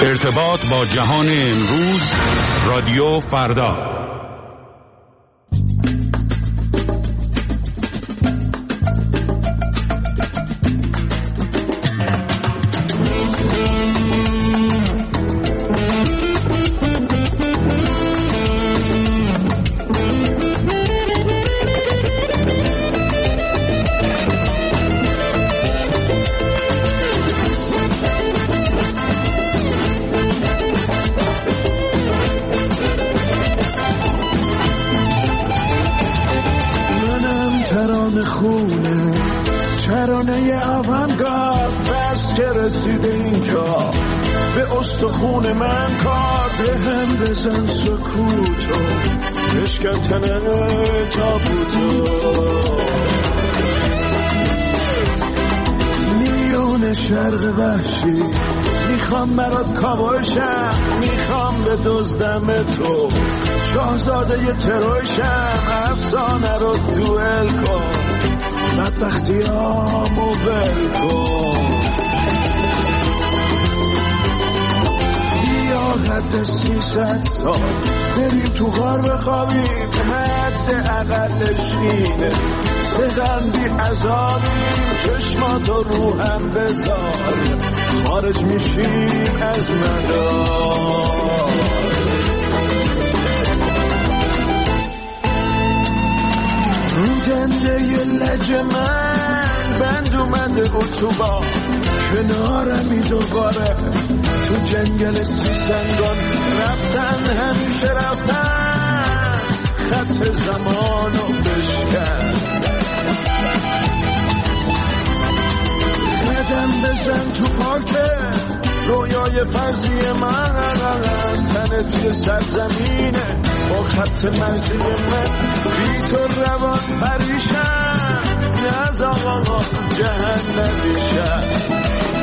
ارتباط با جهان امروز، رادیو فردا. خون من کار به هم بزن سکوتو بشکن تنه تابوتو میون شرق وحشی میخوام برات کابوشم، میخوام به دزدم تو شاهزاده تروشم، افسانه رو دوئل کن بدبختیامو ول کن. حد 300 سال بریم تو غار بخوابیم، حد اقلش اینه سغندی عذابیم، چشماتو رو هم بذار خارج میشیم از مدار. رو دنده لج من بند اومده اتوبان، کنارمی دوباره تو جنگل سیسنگان رفتن، همیشه رفتن خط زمانو بشکن. قدم بزن تو پارک رویای فرضی من، تنت یه سرزمینه با خط مرزی من، بی تو روان پریشن از آقا جهنمیشن.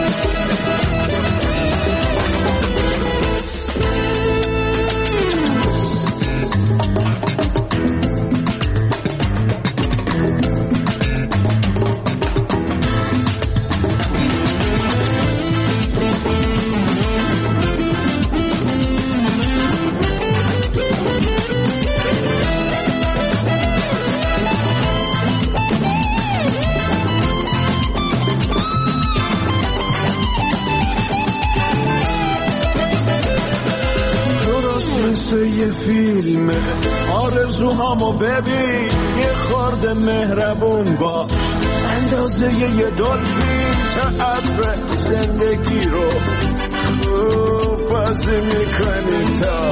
یه فیلمه آرزوهامو ببین، یه خورده مهربون باش، اندازه یه دلفین تئاتر زندگی رو خوب بازی میکنی تا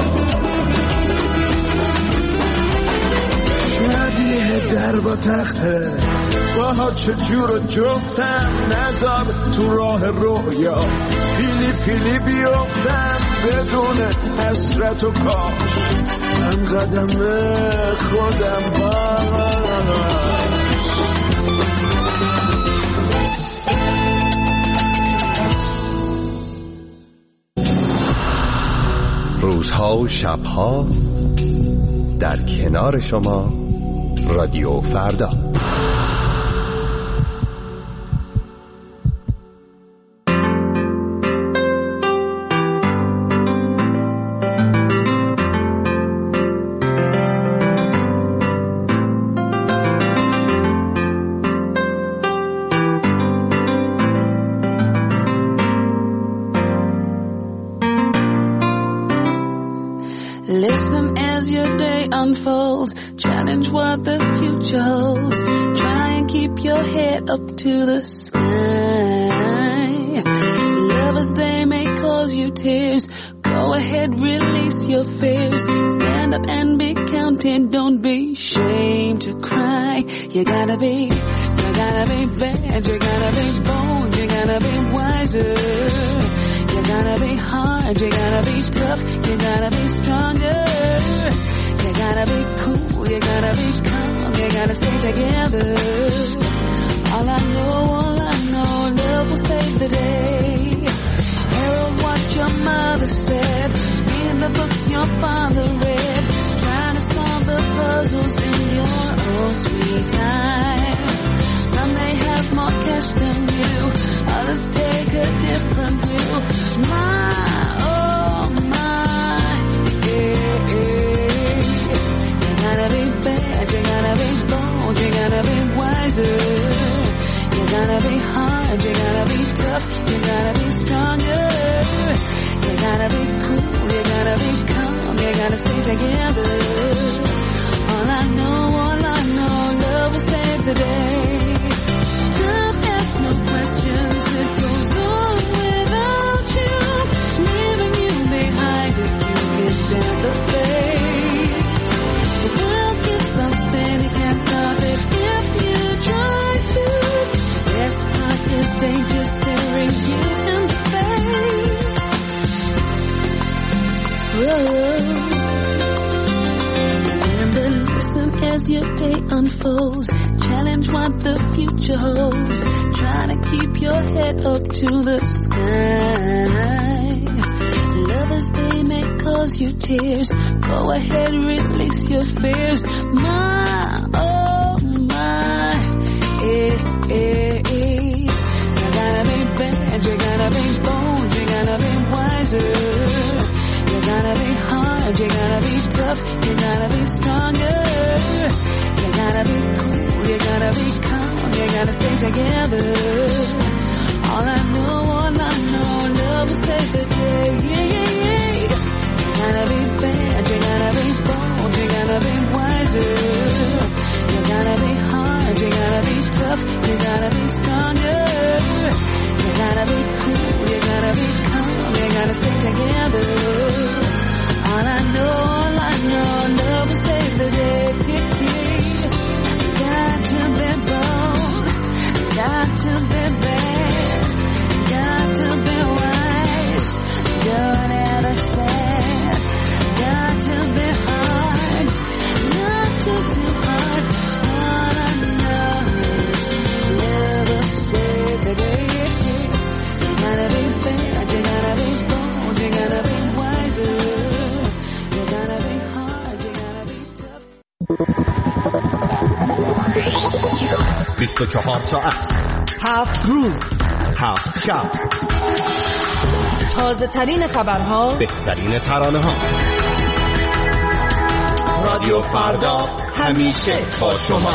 شبیه در با تخته باها چجور جفتم، نذار تو راه رویا پیلی پیلی بیفتم بدون حسرت و کاش هم قدم خودم باش. روزها و شبها در کنار شما، رادیو فردا. Listen as your day unfolds, challenge what the future holds, try and keep your head up to the sky. Lovers, they may cause you tears, go ahead, release your fears, stand up and be counted, don't be ashamed to cry. You gotta be bad, you gotta be bold, you gotta be wiser. You gotta be hard, you gotta be tough, you gotta be stronger. You gotta be cool, you gotta be calm, you gotta stay together. All I know, love will save the day. Hear what your mother said, read the books your father read, trying to solve the puzzles in your own sweet time. Some may have more cash than you, others take a different view. My, oh, together. All I know, love will save the day. Time asks no questions, it goes on without you, leaving you behind if you get down the face. The world gets something, it can't stop it if you try to. Best part is danger staring you in the face. Remember, listen as your day unfolds. Challenge what the future holds. Try to keep your head up to the sky. Lovers, they may cause you tears. Go ahead, release your fears. My, oh my, eh, eh, eh. You gotta be bad, you gotta be bold, you gotta be wiser. You gotta be hard, you gotta be tough, you gotta be stronger. You gotta be cool, you gotta be calm, you gotta stay together. All I know, love will save the day. Yeah, yeah, yeah. You gotta be bad, you gotta be bold, you gotta be wiser. You gotta be hard, you gotta be tough, you gotta be stronger. You gotta be cool, you gotta be calm, you gotta stay together. All I know, love will save the day. Got to be bold, got to be bad, got to be wise, don't ever sad. Got to be hard, not too hard. All I know is love will save the day. You gotta be bad, you gotta be bold, you gotta be wiser. You gotta be hard, you gotta be tough. 24 ساعت 7 روز 7 شب، تازه ترین خبرها، بهترین ترانه ها. رادیو فردا همیشه با شما.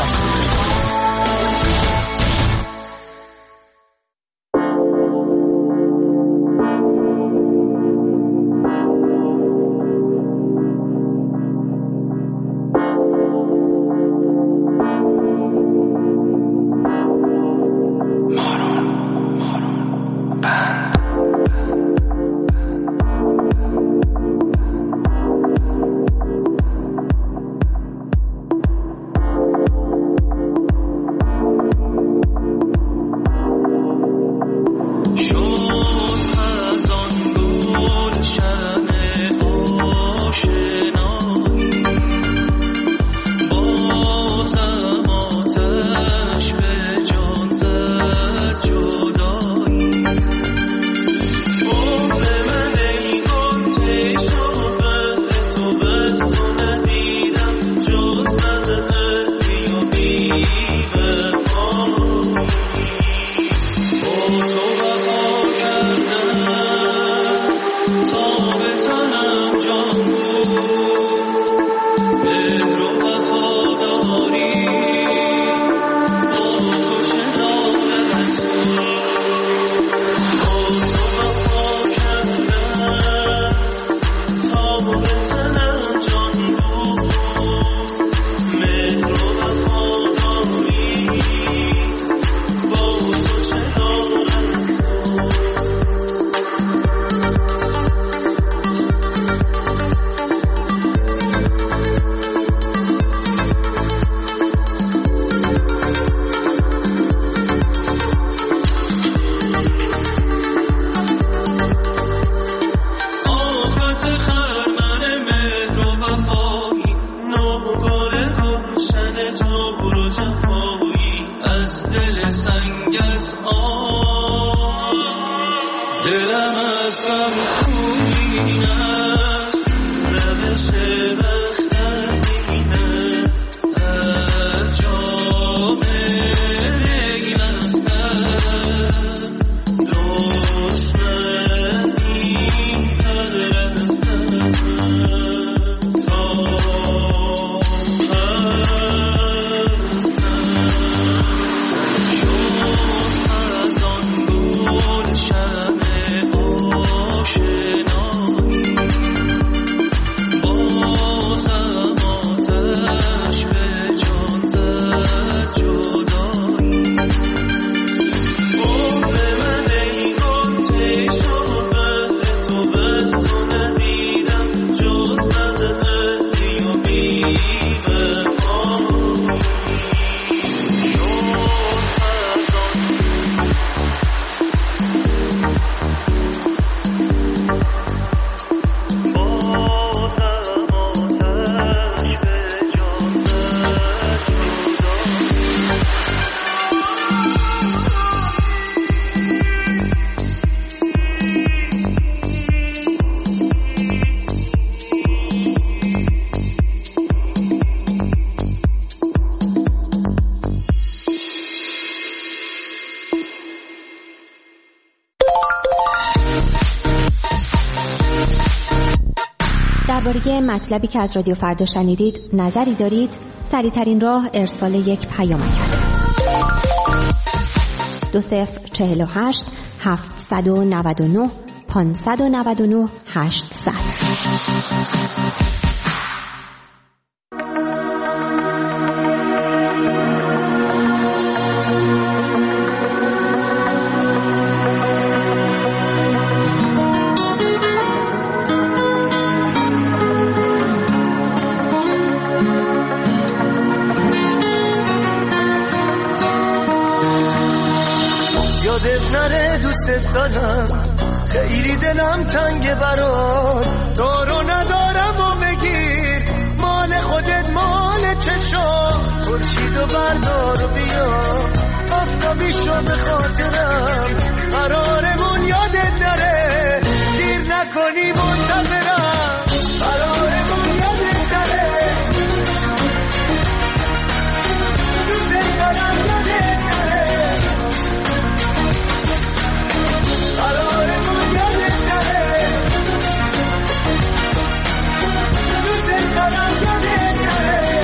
درباره مطلبی که از رادیو فردا شنیدید نظری دارید؟ سریع‌ترین راه ارسال یک پیامک است. 2048 799 599 800. یادت نره دوست دارم، خیلی دلم تنگه برات، دارو ندارم و بگیر، مال خودت مال چشم، خورشید و بردار و بیا، آفتابی شو به خاطرم، قرارمون یادت نره، دیر نکنی منتظرم، قرارمون یادت نره، دوست دارم یادت نره، قرارمون یادت نره، دوست دارم یادت نره.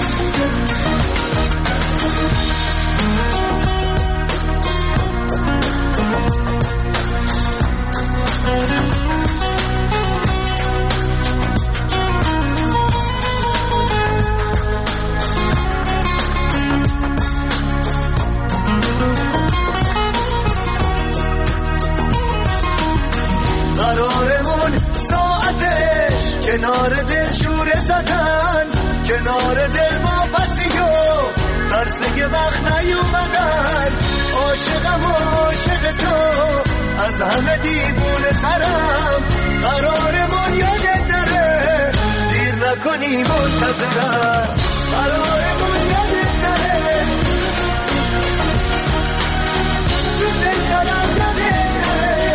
قرارمون ساعتش کنار دل شوره زدن، کنار دل ما پسیو ترسه وقت نیومدن، عاشقم و عاشق تو از همه دیوونه ترم، قرارمون یادت نره، دیر نکنی منتظرم، قرارمون یادت نره، دوست دارم یادت نره،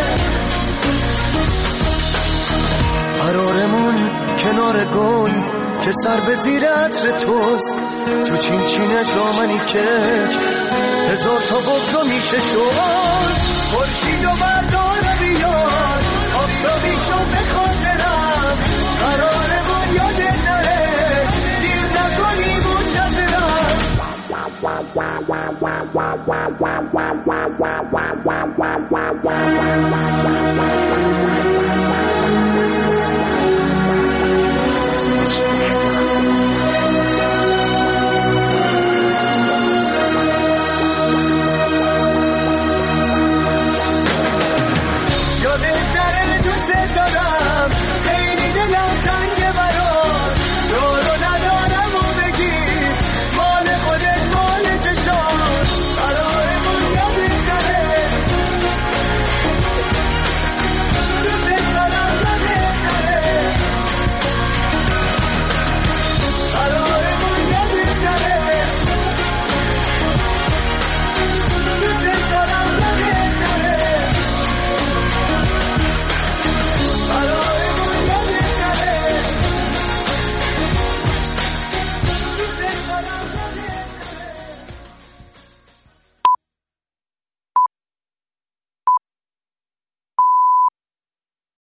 قرارمون کنار گل که سر به زیر عطر توست، تو چین چین جامنی کک هزار تا بغضا میشه شد، خورشید و بردار بیار، آفتابی شو به خاطرم، قرارمون یادت نره، دیر نکنی منتظرم.